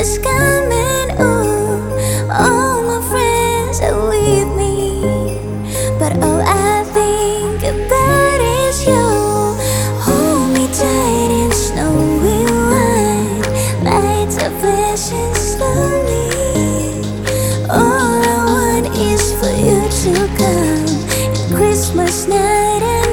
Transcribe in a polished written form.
is coming. Ooh, all my friends are with me, but all I think about is you. Hold me tight in snowy white, lights are flashing slowly. All I want is for you to come, Christmas night.